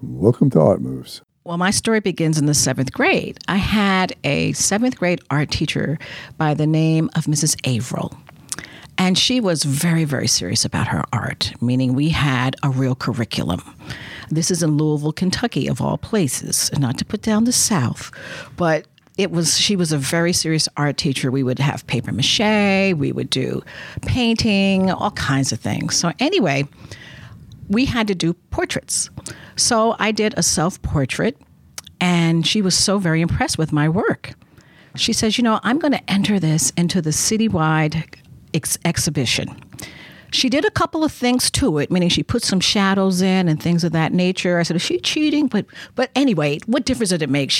Welcome to Art Moves. Well, my story begins in the 7th grade. I had a 7th grade art teacher by the name of Mrs. Averill. And she was very, very serious about her art, meaning we had a real curriculum. This is in Louisville, Kentucky, of all places. Not to put down the South, but she was a very serious art teacher. We would have paper mache, we would do painting, all kinds of things. So anyway, we had to do portraits. So I did a self-portrait, and she was so very impressed with my work. She says, I'm going to enter this into the citywide exhibition. She did a couple of things to it, meaning she put some shadows in and things of that nature. I said, is she cheating? But anyway, what difference did it make?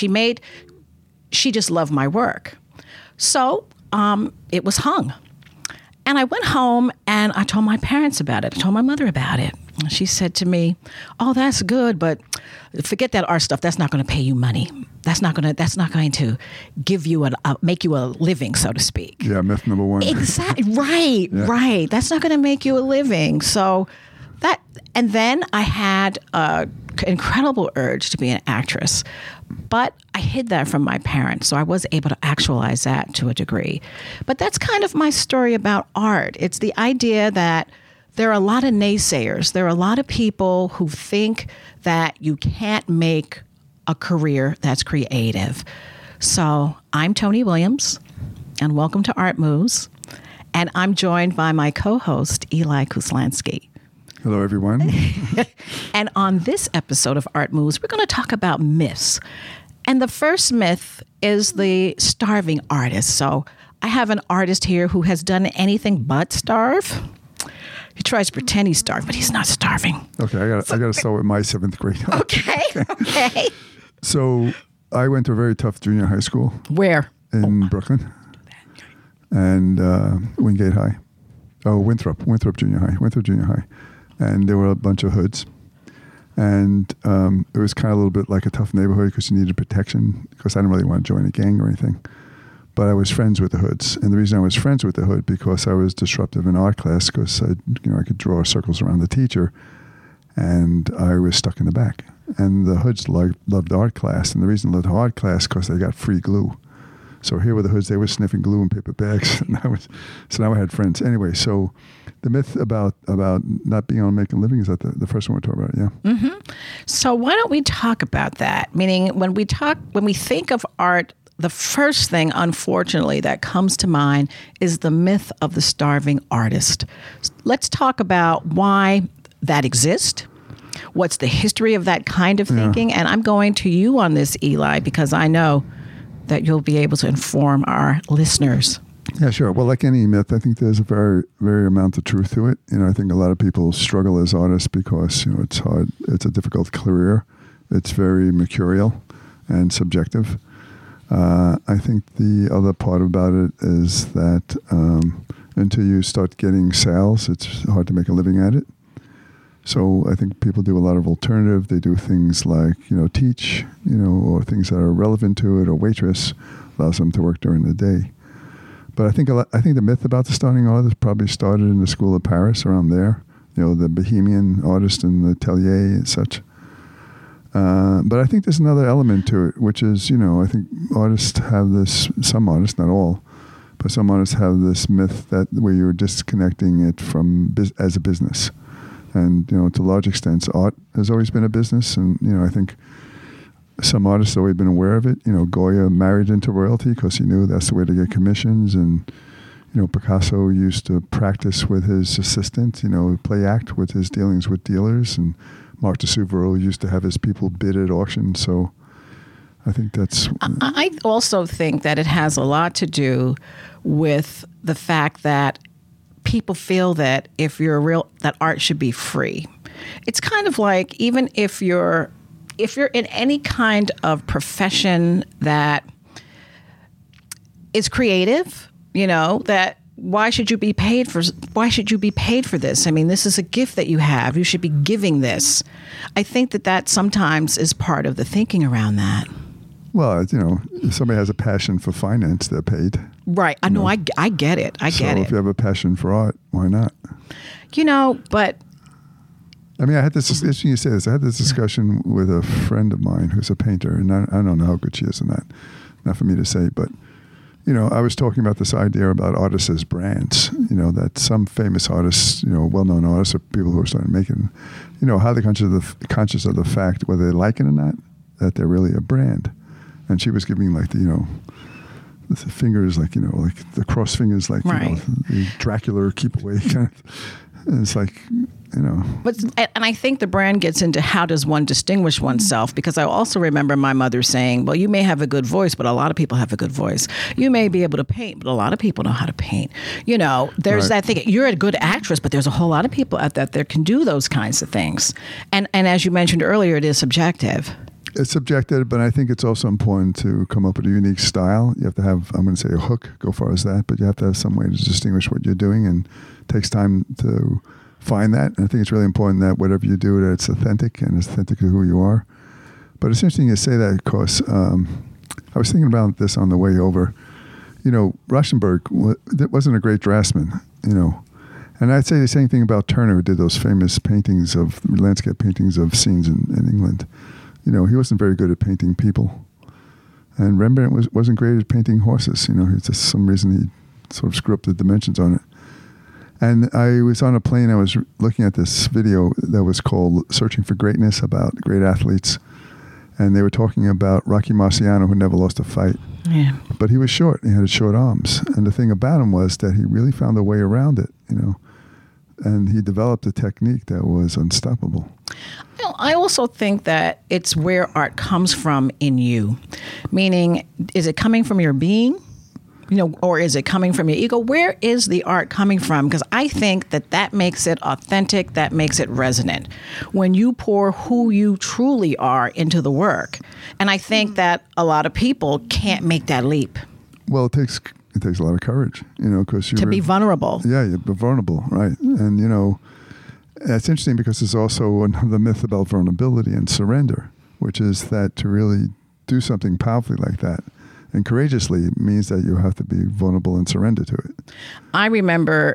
She just loved my work. So it was hung. And I went home and I told my parents about it. I told my mother about it. She said to me, "Oh, that's good, but forget that art stuff. That's not going to pay you money. That's not going to give you make you a living, so to speak." Yeah, myth number one. Exactly. Right. Yeah. Right. That's not going to make you a living. So and then I had an incredible urge to be an actress, but I hid that from my parents, so I was able to actualize that to a degree. But that's kind of my story about art. It's the idea that there are a lot of naysayers. There are a lot of people who think that you can't make a career that's creative. So I'm Tony Williams, and welcome to Art Moves. And I'm joined by my co-host, Eli Kuslansky. Hello, everyone. And on this episode of Art Moves, we're going to talk about myths. And the first myth is the starving artist. So I have an artist here who has done anything but starve. He tries to pretend he's starved, but he's not starving. Okay, I got to start with my 7th grade. Okay. So I went to a very tough junior high school. Where? In Brooklyn. And Wingate High. Oh, Winthrop Junior High. And there were a bunch of hoods. And it was kind of a little bit like a tough neighborhood because you needed protection, because I didn't really want to join a gang or anything. But I was friends with the hoods. And the reason I was friends with the hood, because I was disruptive in art class, because I could draw circles around the teacher, and I was stuck in the back. And the hoods loved art class. And the reason they loved art class, because they got free glue. So here were the hoods. They were sniffing glue in paper bags. So now I had friends. Anyway, so the myth about not being able to make a living, is that the first one we're talking about? Yeah. Mm-hmm. So why don't we talk about that? Meaning when we think of art, the first thing, unfortunately, that comes to mind is the myth of the starving artist. Let's talk about why that exists. What's the history of that kind of thinking? Yeah. And I'm going to you on this, Eli, because I know that you'll be able to inform our listeners. Yeah, sure. Well, like any myth, I think there's a very, very amount of truth to it. I think a lot of people struggle as artists because, it's hard. It's a difficult career. It's very mercurial and subjective. I think the other part about it is that until you start getting sales, it's hard to make a living at it. So I think people do a lot of alternative. They do things like, teach, or things that are relevant to it, or waitress, allows them to work during the day. But I think the myth about the starving artist probably started in the School of Paris, around there. The Bohemian artist in the Atelier and such. But I think there's another element to it, which is, I think artists have this, some artists, not all, but some artists have this myth that where you're disconnecting it from as a business. And, to a large extent, art has always been a business. And, I think some artists have always been aware of it. Goya married into royalty because he knew that's the way to get commissions. And, Picasso used to practice with his assistant, play act with his dealings with dealers. And Marc de Souvereau used to have his people bid at auction. So I think that's... I also think that it has a lot to do with the fact that people feel that that art should be free. It's kind of like, even if you're in any kind of profession that is creative, that why should you be paid for this? I mean, this is a gift that you have. You should be giving this. I think that sometimes is part of the thinking around that. Well, if somebody has a passion for finance, they're paid. Right. I know. I get it. I get it. So if you have a passion for art, why not? But I mean, I had this. It's interesting you say this. I had this discussion with a friend of mine who's a painter, and I don't know how good she is in that. Not for me to say, but I was talking about this idea about artists as brands. That some famous artists, well-known artists, or people who are starting making, how they're conscious of the fact, whether they like it or not, that they're really a brand. And she was giving like the fingers, like the cross fingers, like right. The Dracula keep away kind of. And it's like. But and I think the brand gets into how does one distinguish oneself, because I also remember my mother saying, well, you may have a good voice, but a lot of people have a good voice. You may be able to paint, but a lot of people know how to paint. There's that thing. You're a good actress, but there's a whole lot of people out there that can do those kinds of things. And as you mentioned earlier, it is subjective. It's subjective, but I think it's also important to come up with a unique style. You have to have, I'm going to say a hook, go far as that, but you have to have some way to distinguish what you're doing, and it takes time to find that. And I think it's really important that whatever you do, that it's authentic and it's authentic to who you are. But it's interesting you say that because I was thinking about this on the way over. Rauschenberg wasn't a great draftsman, And I'd say the same thing about Turner, who did those famous paintings landscape paintings of scenes in England. He wasn't very good at painting people. And Rembrandt wasn't great at painting horses. It's just some reason he sort of screwed up the dimensions on it. And I was on a plane, I was looking at this video that was called Searching for Greatness, about great athletes. And they were talking about Rocky Marciano, who never lost a fight. Yeah. But he was short. He had short arms. And the thing about him was that he really found a way around it, And he developed a technique that was unstoppable. I also think that it's where art comes from in you. Meaning, is it coming from your being? Or is it coming from your ego? Where is the art coming from? Because I think that makes it authentic, that makes it resonant. When you pour who you truly are into the work. And I think that a lot of people can't make that leap. Well, it takes a lot of courage, because to be vulnerable. Yeah, you're vulnerable, right? And, it's interesting because there's also the myth about vulnerability and surrender, which is that to really do something powerfully like that and courageously means that you have to be vulnerable and surrender to it. I remember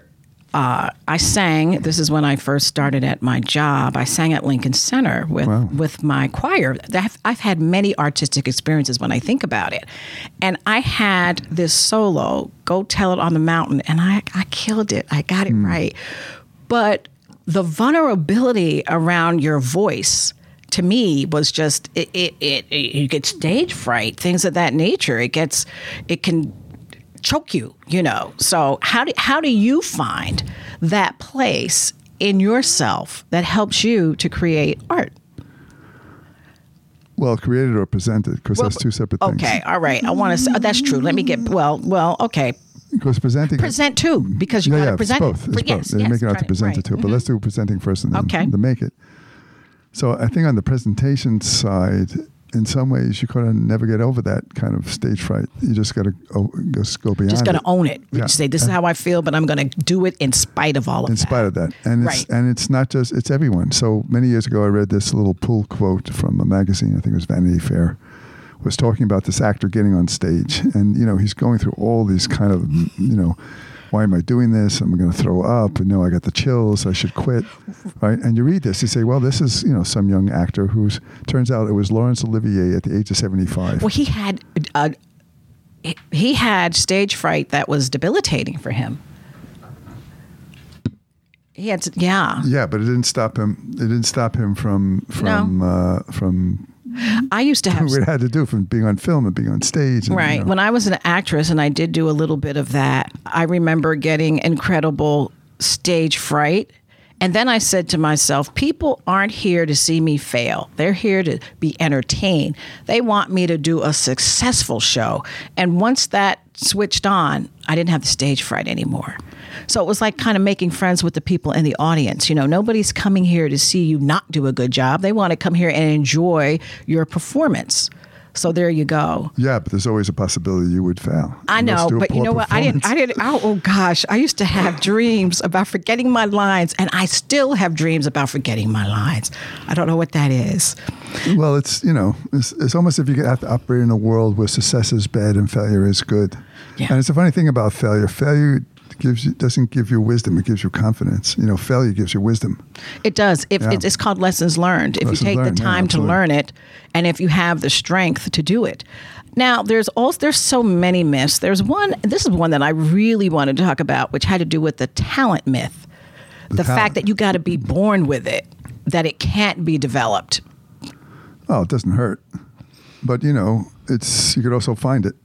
I sang, this is when I first started at my job, I sang at Lincoln Center with my choir. I've had many artistic experiences when I think about it. And I had this solo, Go Tell It on the Mountain, and I killed it. I got it right. But the vulnerability around your voice, to me, was just you get stage fright, things of that nature. It can choke you, So how do you find that place in yourself that helps you to create art? Well, created or presented, because that's two separate things. Okay, all right. I want to say that's true. Let me get okay. Because present too, because you got to present both. It's both. Yes, They make it out to present it too, but let's do presenting first and then to make it. So I think on the presentation side, in some ways, you kind of never get over that kind of stage fright. You just got to go beyond. Just got to own it. Yeah. Say, this is how I feel, but I'm going to do it in spite of all of that. In spite of that, and it's not just, it's everyone. So many years ago, I read this little pull quote from a magazine. I think it was Vanity Fair. Was talking about this actor getting on stage, and he's going through all these kind of why am I doing this? I'm going to throw up, and I got the chills. I should quit, right? And you read this, you say, well, this is some young actor who's turns out it was Laurence Olivier at the age of 75. Well, he had stage fright that was debilitating for him. He had yeah, but it didn't stop him. It didn't stop him from I used to have what it had to do from being on film and being on stage. And, right. When I was an actress and I did do a little bit of that, I remember getting incredible stage fright. And then I said to myself, people aren't here to see me fail. They're here to be entertained. They want me to do a successful show. And once that switched on, I didn't have the stage fright anymore. So it was like kind of making friends with the people in the audience. Nobody's coming here to see you not do a good job. They want to come here and enjoy your performance. So there you go. Yeah, but there's always a possibility you would fail. I know, but you know what? I didn't. Oh gosh, I used to have dreams about forgetting my lines, and I still have dreams about forgetting my lines. I don't know what that is. Well, it's it's almost if you have to operate in a world where success is bad and failure is good. Yeah. And it's a funny thing about failure. Failure doesn't give you wisdom. It gives you confidence. Failure gives you wisdom. It does. It's called lessons learned. If you take the time to learn it, and if you have the strength to do it. Now, there's so many myths. There's one. This is one that I really wanted to talk about, which had to do with the talent myth. The fact that you got to be born with it, that it can't be developed. Well, it doesn't hurt, but you could also find it.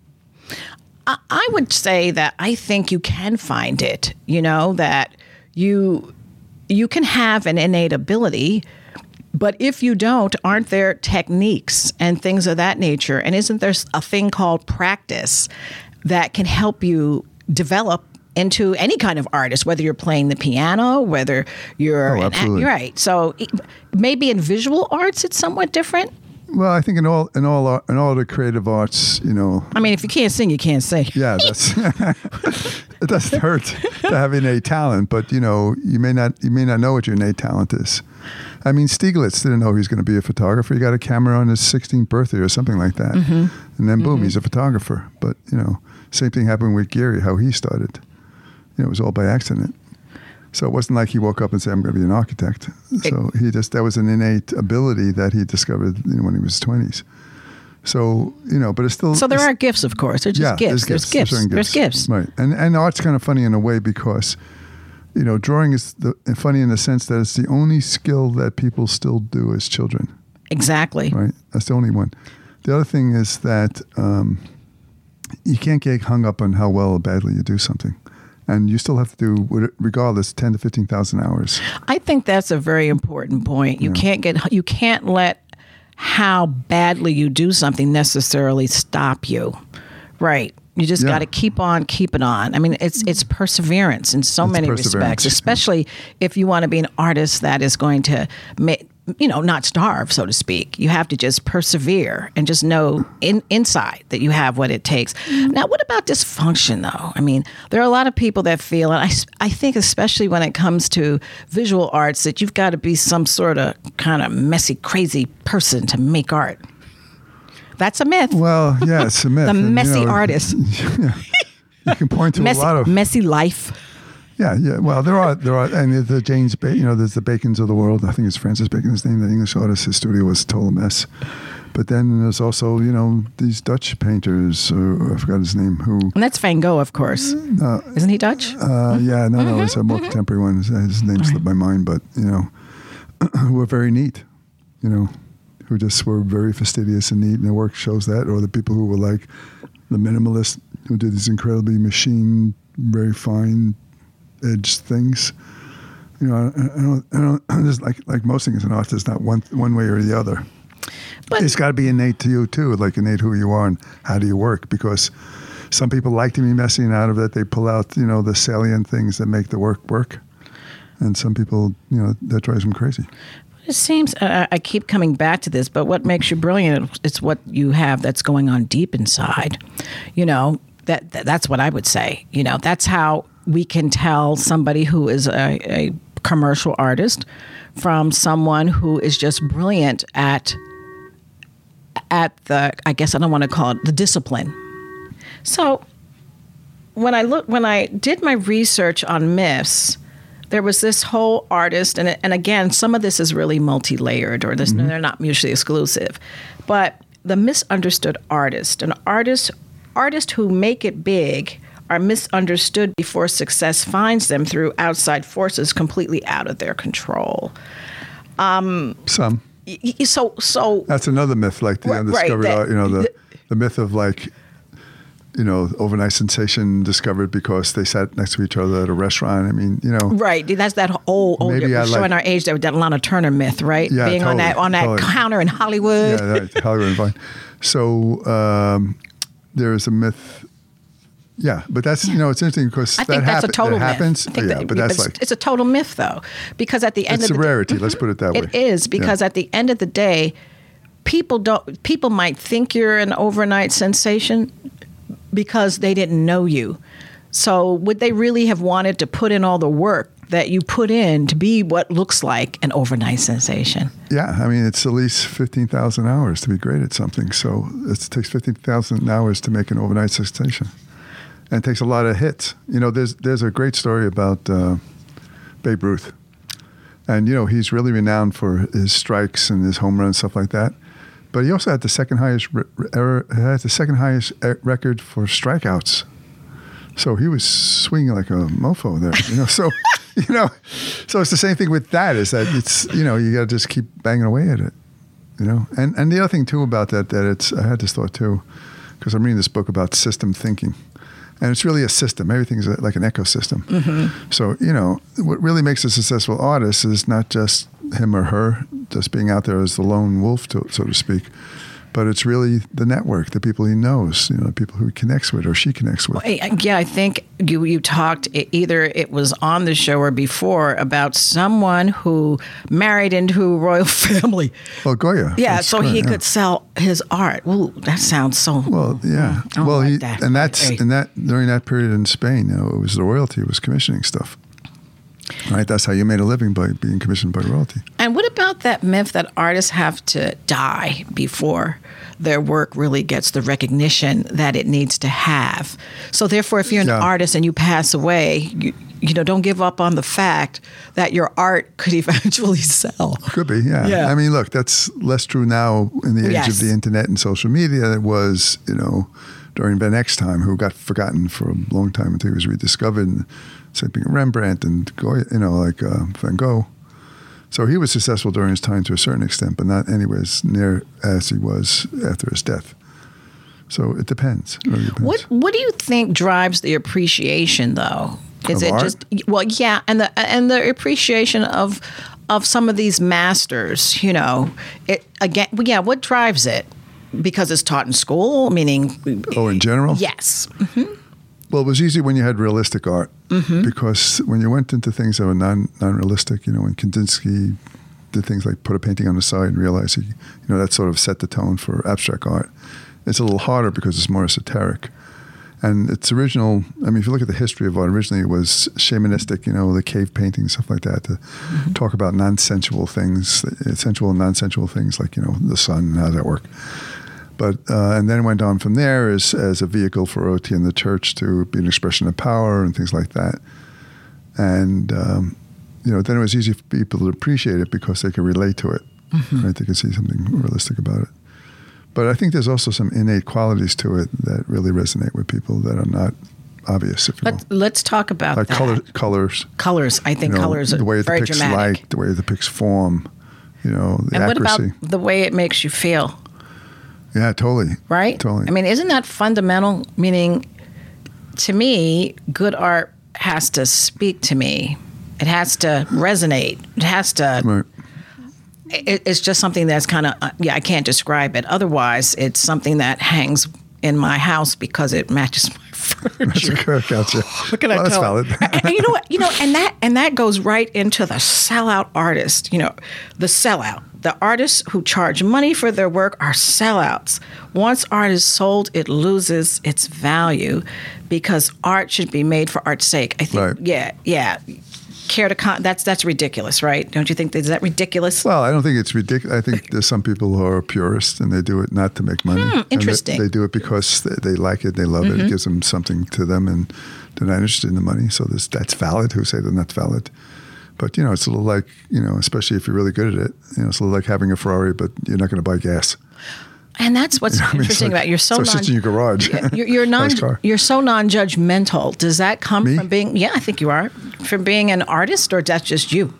I would say that I think you can find it. That you can have an innate ability. But if you don't, aren't there techniques and things of that nature? And isn't there a thing called practice that can help you develop into any kind of artist, whether you're playing the piano, whether you're right. So maybe in visual arts, it's somewhat different. Well, I think in all the creative arts, I mean, if you can't sing, you can't sing. Yeah, that's it doesn't hurt to have innate talent, but you may not know what your innate talent is. I mean, Stieglitz didn't know he was going to be a photographer. He got a camera on his 16th birthday or something like that, and then boom, he's a photographer. But same thing happened with Gehry, how he started. It was all by accident. So it wasn't like he woke up and said, I'm going to be an architect. So that was an innate ability that he discovered when he was 20s. So, but it's still... So there are gifts, of course. They're just gifts. There's gifts. Right. And art's kind of funny in a way because, drawing is funny in the sense that it's the only skill that people still do as children. Exactly. Right. That's the only one. The other thing is that you can't get hung up on how well or badly you do something. And you still have to do, regardless, 10 to 15,000 hours. I think that's a very important point. You can't let how badly you do something necessarily stop you. Right. You just got to keep on keeping on. I mean, it's perseverance in so many respects, especially if you want to be an artist that is going to not starve, so to speak. You have to just persevere and just know inside that you have what it takes. Now, what about dysfunction, though? I mean, there are a lot of people that feel, and I think especially when it comes to visual arts, that you've got to be some sort of kind of messy, crazy person to make art. That's a myth. Well, yeah, it's a myth. The messy artist. Yeah. You can point to a lot of... Messy life. Yeah. Well, there are, and the James Bacon, there's the Bacons of the world. I think it's Francis Bacon's name, the English artist. His studio was a total mess. But then there's also, these Dutch painters, I forgot his name, who... And that's Van Gogh, of course. Isn't he Dutch? Yeah, no, it's a more contemporary one. His name slipped my mind, but, who were very neat, who just were very fastidious and neat, and their work shows that. Or the people who were like the minimalists, who did these incredibly machined, very fine edge things. I don't just like most things in art, there's not one way or the other. But it's got to be innate to you too, like innate who you are and how do you work. Because some people like to be messy, and out of that they pull out the salient things that make the work. And some people that drives them crazy. It seems, I keep coming back to this, but what makes you brilliant, it's what you have that's going on deep inside. That's what I would say. That's how we can tell somebody who is a commercial artist from someone who is just brilliant at the, I guess I don't want to call it the discipline. So when I did my research on myths, there was this whole artist, and again, some of this is really multi-layered, or they're not mutually exclusive, but the misunderstood artist, an artist who make it big are misunderstood before success finds them through outside forces completely out of their control. Some. So that's another myth, like the undiscovered art. The myth of overnight sensation discovered because they sat next to each other at a restaurant. I mean, Right. That's that old showing our age, that Lana Turner myth, right? Yeah, being totally, on that counter in Hollywood. Yeah, right. Hollywood and Vine. So there is a myth. Yeah, but that's, it's interesting because I think that's a total myth. Happens. It's a total myth, though, because at the end of the day, it's a rarity. Let's put it that way. It is, because at the end of the day, people might think you're an overnight sensation because they didn't know you. So would they really have wanted to put in all the work that you put in to be what looks like an overnight sensation? Yeah, I mean, it's at least 15,000 hours to be great at something. So it takes 15,000 hours to make an overnight sensation. and takes a lot of hits. You know, there's a great story about Babe Ruth. And, you know, he's really renowned for his strikes and his home runs and stuff like that. But he also had the second highest record for strikeouts. So he was swinging like a mofo there, you know. So, you know, so it's the same thing with that, is that it's, you know, you got to just keep banging away at it, you know. And the other thing, too, about that I had this thought, too, because I'm reading this book about system thinking. And it's really a system. Everything's like an ecosystem. Mm-hmm. So, you know, what really makes a successful artist is not just him or her just being out there as the lone wolf, so to speak, but it's really the network, the people he knows, you know, the people who he connects with or she connects with. Yeah, I think you talked, either it was on the show or before, about someone who married into a royal family. Well, Goya. Yeah, so he could sell his art. Ooh, that sounds so... Well, yeah. Well, like that. And that's during that period in Spain, you know, it was the royalty was commissioning stuff. Right, that's how you made a living, by being commissioned by royalty. And what about that myth that artists have to die before their work really gets the recognition that it needs to have? So therefore, if you're an artist and you pass away, you know, don't give up on the fact that your art could eventually sell. Could be, yeah. I mean, look, that's less true now in the age of the internet and social media than it was, you know, during Van Eyck's time, who got forgotten for a long time until he was rediscovered. And same thing, Rembrandt and Goya, you know, like Van Gogh. So he was successful during his time to a certain extent, but not anyways near as he was after his death. So it depends. It really depends. What do you think drives the appreciation, though? Is it art? Just and the appreciation of some of these masters? You know, what drives it? Because it's taught in school, meaning... Oh, in general? Yes. Mm-hmm. Well, it was easy when you had realistic art, because when you went into things that were non-realistic, you know, when Kandinsky did things like put a painting on the side and realize, you know, that sort of set the tone for abstract art. It's a little harder because it's more esoteric. And its original, I mean, if you look at the history of art, originally it was shamanistic, you know, the cave painting, stuff like that, to talk about non-sensual things, sensual and non-sensual things like, you know, the sun and how does that work. But and then it went on from there as a vehicle for OT in the church to be an expression of power and things like that. And, you know, then it was easy for people to appreciate it because they could relate to it, right? They could see something realistic about it. But I think there's also some innate qualities to it that really resonate with people that are not obvious, if you will. Let's talk about like that. Colors. Colors. I think, you know, colors are the way it very depicts dramatic. light, the way it depicts form, you know, the and accuracy. And what about the way it makes you feel? Yeah, totally. Right? Totally. I mean, isn't that fundamental? Meaning, to me, good art has to speak to me. It has to resonate. It has to... Right. It's just something that's kind of, I can't describe it. Otherwise, it's something that hangs in my house because it matches my furniture. Gotcha. What can I tell? That's valid. And you know what? You know, and that goes right into the sellout artist. You know, the sellout. The artists who charge money for their work are sellouts. Once art is sold, it loses its value because art should be made for art's sake. I think. Right. Yeah. That's ridiculous, right? Don't you think? Is that ridiculous? Well, I don't think it's ridiculous. I think there's some people who are purists and they do it not to make money. Interesting. They do it because they like it, they love it. It gives them something to them, and they're not interested in the money. So that's valid. Who say they're not valid? But you know, it's a little like, you know, especially if you're really good at it. You know, it's a little like having a Ferrari, but you're not going to buy gas. And that's what's interesting about it. You're so it sits in your garage. You're so non-judgmental. Does that come Me? from being? Yeah, I think you are. From being an artist, or that's just you?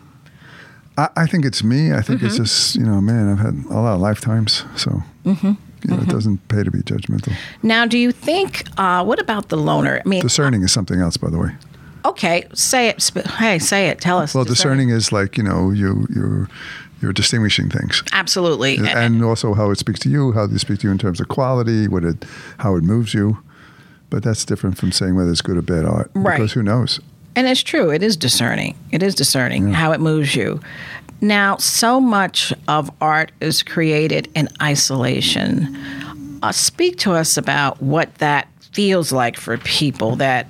I think it's me. I think it's just, you know, man, I've had a lot of lifetimes, so you know, it doesn't pay to be judgmental. Now, do you think? What about the loner? I mean, discerning is something else, by the way. Okay, say it. Hey, say it. Tell us. Well, discerning is like, you know, you're distinguishing things. Absolutely. And also how it speaks to you, how they speak to you in terms of quality, how it moves you. But that's different from saying whether it's good or bad art. Right. Because who knows? And it's true. It is discerning. How it moves you. Now, so much of art is created in isolation. Speak to us about what that feels like for people, that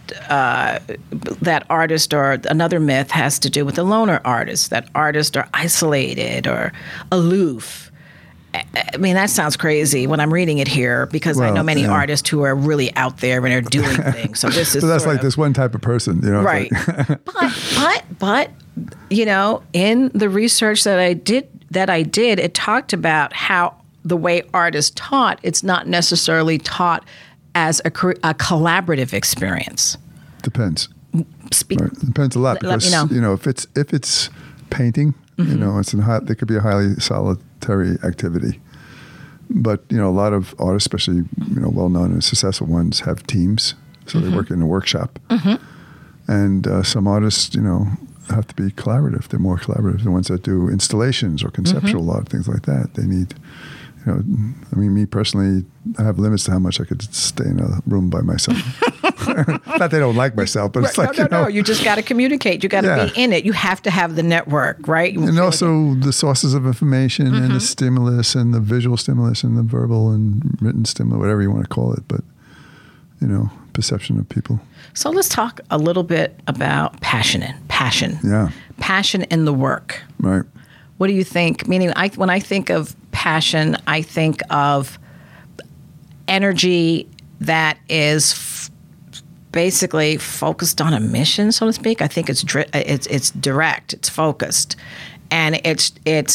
artist, or another myth has to do with the loner artist, that artists are isolated or aloof. I mean, that sounds crazy when I'm reading it here because I Well, know many yeah. artists who are really out there and are doing things. So this is So that's sort like of- this one type of person, you know. it's right. like- but you know, in the research that I did, it talked about how the way art is taught, it's not necessarily taught as a collaborative experience. Depends. Speak. Right. Depends a lot Let me because know. you know if it's painting, you know, it could be a highly solitary activity. But you know, a lot of artists, especially you know, well-known and successful ones, have teams, so they work in a workshop. And some artists, you know, have to be collaborative. They're more collaborative. The ones that do installations or conceptual art, things like that, they need. You know, I mean, me personally, I have limits to how much I could stay in a room by myself. Not they don't like myself, but it's like No. You just got to communicate. You got to Yeah. be in it. You have to have the network, right? and also the sources of information and the stimulus and the visual stimulus and the verbal and written stimulus, whatever you want to call it. But you know, perception of people. So let's talk a little bit about passion. Yeah. Passion in the work. Right. What do you think? Meaning, when I think of passion, I think of energy that is basically focused on a mission, so to speak. I think it's direct, it's focused, and it's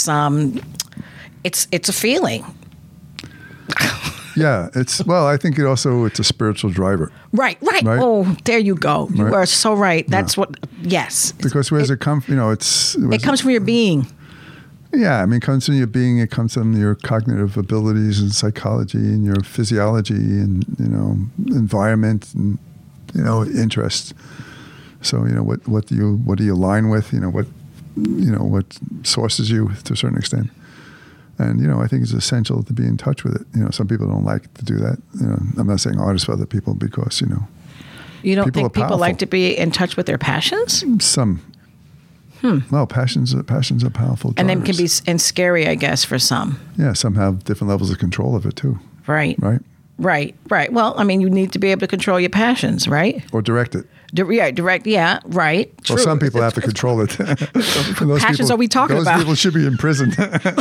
a feeling. Yeah. I think it's a spiritual driver. Right. Right? Oh, there you go. You Right. are so right. That's what. Yes. Because where's it come? You know, It comes from your being. Yeah, I mean, it comes from your being. It comes from your cognitive abilities and psychology and your physiology and you know environment and you know interests. So you know what do you align with? You know what sources you to a certain extent. And you know I think it's essential to be in touch with it. You know, some people don't like to do that. You know, I'm not saying artists for other people because you know You don't People think are people powerful. like to be in touch with their passions? some. Well, passions are powerful. And then can be drivers. and scary, I guess, for some. Yeah, some have different levels of control of it too. Right. Right. Right. Well, I mean, you need to be able to control your passions, right? Or direct it. Direct. Yeah. Right. True. Well, some people have to control it. Those passions are we talking those about? Those people should be in prison.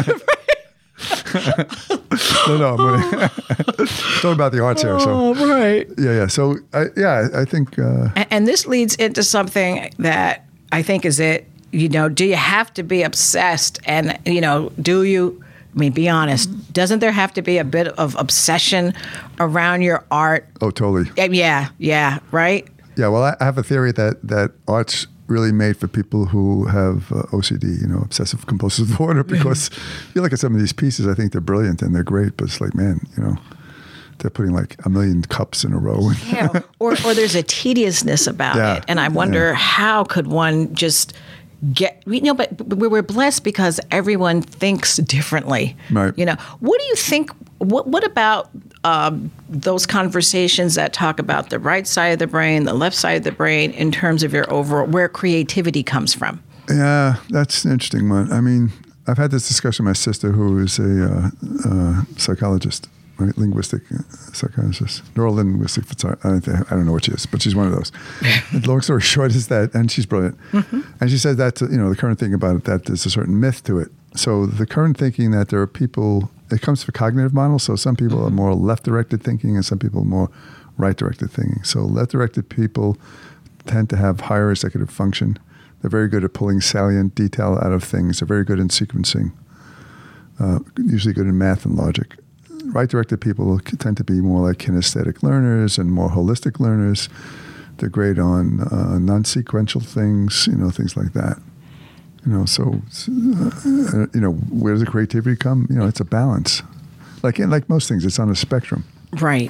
No, I'm talking about the arts here. So Oh, right. yeah. So I think And this leads into something that I think is it. You know, do you have to be obsessed? And you know, do you? I mean, be honest. Doesn't there have to be a bit of obsession around your art? oh, totally. Yeah. Right. Yeah. Well, I have a theory that art's really made for people who have OCD, you know, obsessive compulsive disorder, because you look at some of these pieces, I think they're brilliant and they're great, but it's like, man, you know, they're putting like a million cups in a row. Yeah. Or there's a tediousness about Yeah. it, and I wonder how could one just get but we're blessed because everyone thinks differently. Right. You know, what do you think? What about those conversations that talk about the right side of the brain, the left side of the brain, in terms of your overall where creativity comes from? Yeah, that's an interesting one. I mean, I've had this discussion with my sister, who is a psychologist, right? Linguistic psychologist, neurolinguistic. I don't know what she is, but she's one of those. And long story short is that, and she's brilliant. And she said that, the current thing about it, that there's a certain myth to it. So the current thinking that there are people, it comes from cognitive models. So some people are more left-directed thinking and some people are more right-directed thinking. So left-directed people tend to have higher executive function. They're very good at pulling salient detail out of things. They're very good in sequencing, usually good in math and logic. Right-directed people tend to be more like kinesthetic learners and more holistic learners. They're great on non-sequential things, things like that. So, where does the creativity come? It's a balance. Like most things, it's on a spectrum. Right.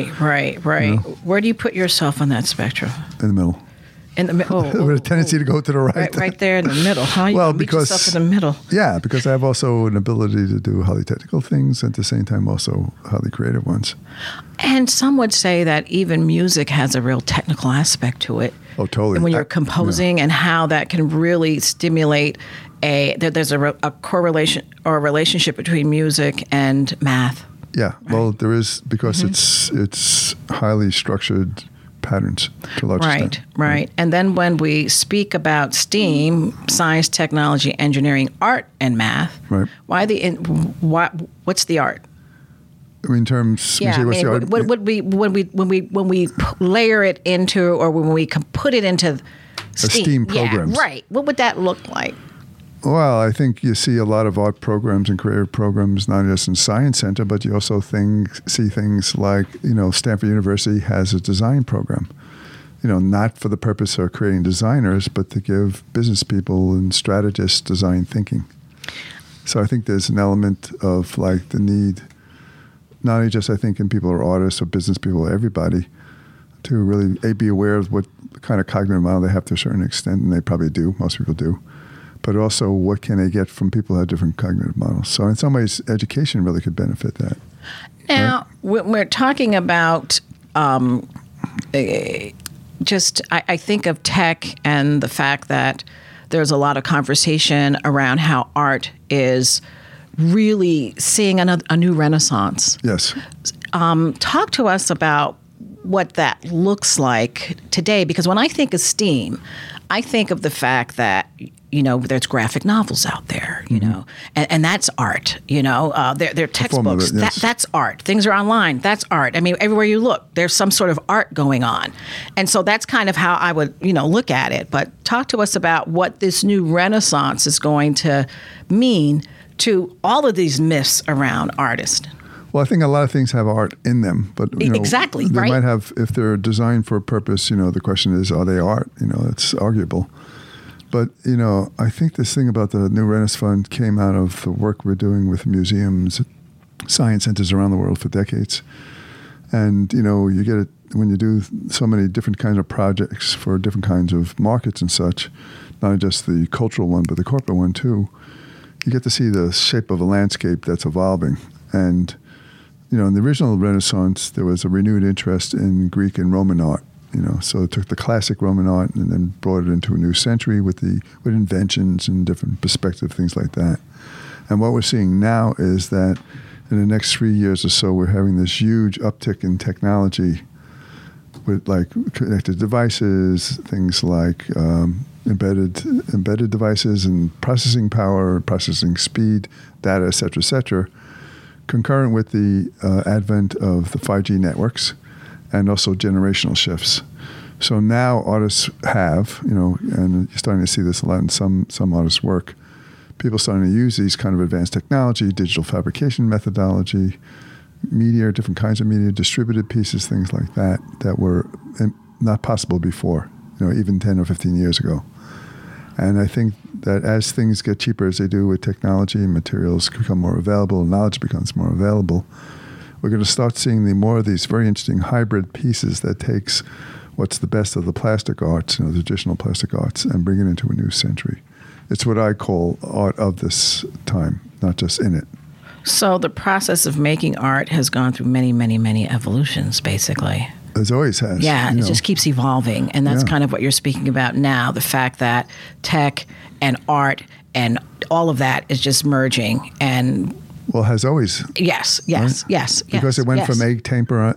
Where do you put yourself on that spectrum? In the middle. In the middle. With a tendency to go to the right. Right there in the middle. How you meet yourself in the middle? Yeah, because I have also an ability to do highly technical things and at the same time also highly creative ones. And some would say that even music has a real technical aspect to it. Oh, totally. And when you're composing and how that can really stimulate there's a correlation or a relationship between music and math. Yeah, well, there is, because it's highly structured patterns to a large extent. Right. And then when we speak about STEAM, science, technology, engineering, art, and math, Right. What's the art? I mean, in terms, Yeah, what's the art? when we layer it into, or when we can put it into STEAM programs. Yeah, right. What would that look like? Well, I think you see a lot of art programs and creative programs, not just in Science Center, but you also see things like, Stanford University has a design program, not for the purpose of creating designers, but to give business people and strategists design thinking. So I think there's an element of like the need, not only just I think in people who are artists or business people, everybody, to really be aware of what kind of cognitive model they have to a certain extent, and they probably do, most people do. But also, what can they get from people who have different cognitive models? So in some ways, education really could benefit that. Now, when we're talking about I think of tech and the fact that there's a lot of conversation around how art is really seeing a new renaissance. Yes. Talk to us about what that looks like today, because when I think of STEAM, I think of the fact that there's graphic novels out there, and that's art. They're textbooks. Yes. That's art. Things are online. That's art. I mean, everywhere you look, there's some sort of art going on, and so that's kind of how I would look at it. But talk to us about what this new renaissance is going to mean to all of these myths around artists. Well, I think a lot of things have art in them, but exactly, they right? might have, if they're designed for a purpose. The question is, are they art? It's arguable. But, I think this thing about the New Renaissance Fund came out of the work we're doing with museums, science centers around the world for decades. And, you get it when you do so many different kinds of projects for different kinds of markets and such, not just the cultural one, but the corporate one too. You get to see the shape of a landscape that's evolving. And, in the original Renaissance, there was a renewed interest in Greek and Roman art. So it took the classic Roman art and then brought it into a new century with inventions and different perspective, things like that. And what we're seeing now is that in the next 3 years or so, we're having this huge uptick in technology with like connected devices, things like embedded devices and processing power, processing speed, data, et cetera, concurrent with the advent of the 5G networks and also generational shifts. So now artists have, and you're starting to see this a lot in some artists' work, people starting to use these kind of advanced technology, digital fabrication methodology, media, different kinds of media, distributed pieces, things like that were not possible before, even 10 or 15 years ago. And I think that as things get cheaper, as they do with technology and materials become more available, knowledge becomes more available, we're going to start seeing more of these very interesting hybrid pieces that takes what's the best of the plastic arts, the traditional plastic arts, and bring it into a new century. It's what I call art of this time, not just in it. So the process of making art has gone through many, many, many evolutions, basically. It always has. Yeah, it just keeps evolving. And that's kind of what you're speaking about now, the fact that tech and art and all of that is just merging. And well, has always. Yes. Because it went from egg temper.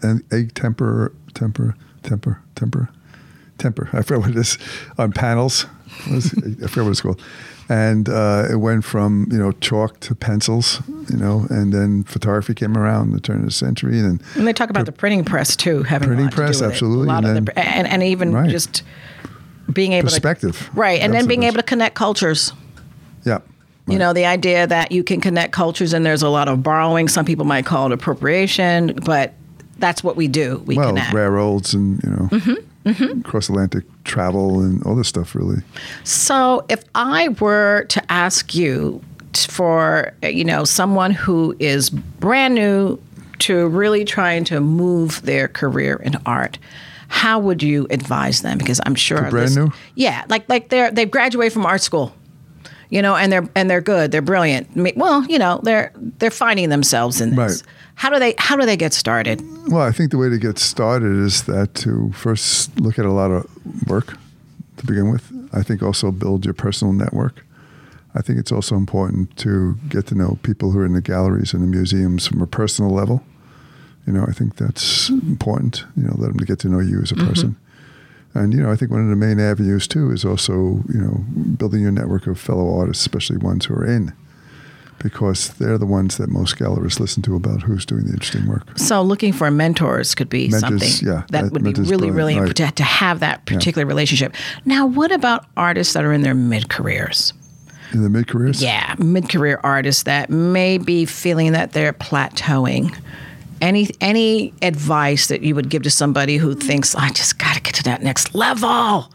I forget what it is, on panels. I forget what it's called. And it went from, chalk to pencils, and then photography came around in the turn of the century. And they talk about the printing press, too, having printing a lot press, to do with absolutely. It. A lot of and even just being able perspective. Right, and then being able to connect cultures. Yeah. Right. The idea that you can connect cultures, and there's a lot of borrowing. Some people might call it appropriation, but that's what we do. We connect. Railroads and, cross-Atlantic travel and all this stuff, really. So if I were to ask you for, someone who is brand new to really trying to move their career in art, how would you advise them? Because I'm sure brand new? Yeah, like they've graduated from art school. And they're good. They're brilliant. Well, they're finding themselves in this. Right. How do they get started? Well, I think the way to get started is that to first look at a lot of work to begin with. I think also build your personal network. I think it's also important to get to know people who are in the galleries and the museums from a personal level. I think that's important. Let them to get to know you as a person. And, I think one of the main avenues, too, is also, building your network of fellow artists, especially ones who are in, because they're the ones that most gallerists listen to about who's doing the interesting work. So looking for mentors could be something that would be really, really important to have that particular relationship. Now, what about artists that are in their mid-careers? In the mid-careers? Yeah, mid-career artists that may be feeling that they're plateauing. Any advice that you would give to somebody who thinks, I just got to get to that next level?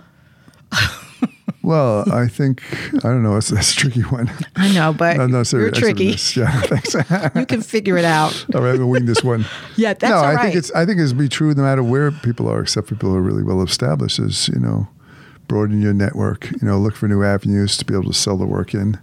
Well, I think, I don't know, that's a tricky one. I know, but you're tricky. Yeah, thanks. You can figure it out. All right, we'll wing this one. Yeah, that's all right. I think it's be true no matter where people are, except for people who are really well established, is, broaden your network, look for new avenues to be able to sell the work in.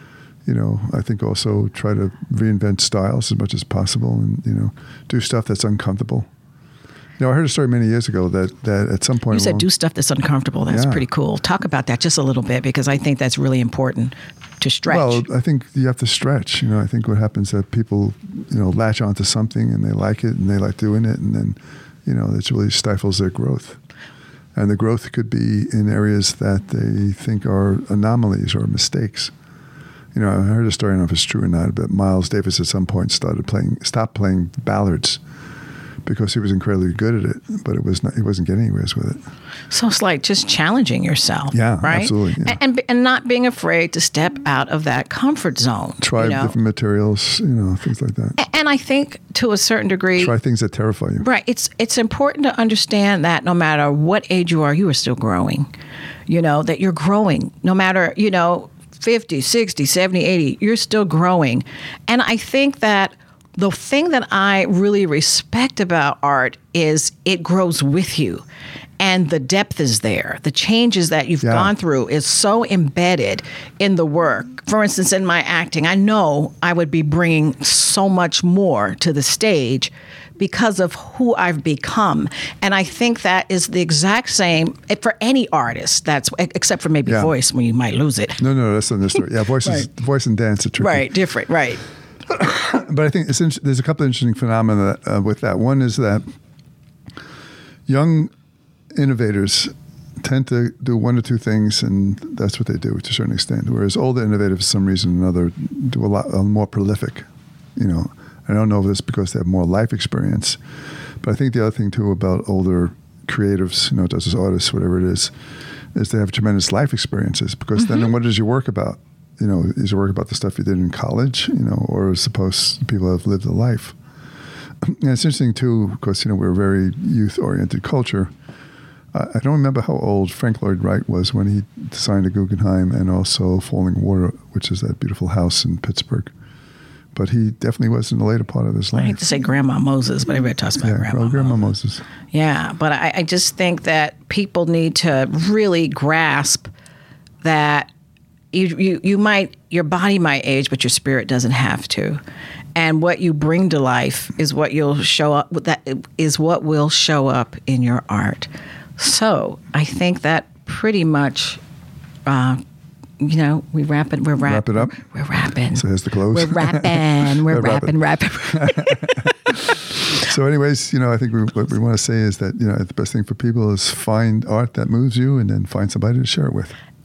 I think also try to reinvent styles as much as possible and, do stuff that's uncomfortable. I heard a story many years ago that at some point... You said do stuff that's uncomfortable. That's pretty cool. Talk about that just a little bit, because I think that's really important to stretch. Well, I think you have to stretch. I think what happens is that people, latch onto something and they like it and they like doing it, and then, it really stifles their growth. And the growth could be in areas that they think are anomalies or mistakes. I heard a story, I don't know if it's true or not, but Miles Davis at some point stopped playing ballads because he was incredibly good at it, but he wasn't getting anywhere with it. So it's like just challenging yourself. Yeah, right? Absolutely. Yeah. And not being afraid to step out of that comfort zone. Try different materials, things like that. And I think to a certain degree... Try things that terrify you. Right. It's important to understand that no matter what age you are still growing. That you're growing. No matter, 50, 60, 70, 80, you're still growing. And I think that the thing that I really respect about art is it grows with you. And the depth is there. The changes that you've gone through is so embedded in the work. For instance, in my acting, I know I would be bringing so much more to the stage because of who I've become. And I think that is the exact same for any artist, except for maybe voice, when you might lose it. No, that's another story. Yeah, voice and dance are tricky. Right, different, right. But I think there's a couple of interesting phenomena with that. One is that young innovators tend to do one or two things, and that's what they do to a certain extent. Whereas older innovators, for some reason or another, do a lot more prolific. I don't know if it's because they have more life experience, but I think the other thing too about older creatives, just as artists, whatever it is they have tremendous life experiences. Because then what is your work about? Is your work about the stuff you did in college? Or is supposed people have lived a life? And it's interesting too, because we're a very youth-oriented culture. I don't remember how old Frank Lloyd Wright was when he designed a Guggenheim and also Falling Water, which is that beautiful house in Pittsburgh. But he definitely was in the later part of his life. I hate to say Grandma Moses, but everybody talks about Grandma Moses. Yeah, but I just think that people need to really grasp that your body might age, but your spirit doesn't have to. And what you bring to life is what you'll show up. That is what will show up in your art. So I think that pretty much, we wrap it. Wrap it up. We're wrapping. So here's the close. We're wrapping. We're wrapping. So, anyways, I think what we want to say is that the best thing for people is find art that moves you, and then find somebody to share it with.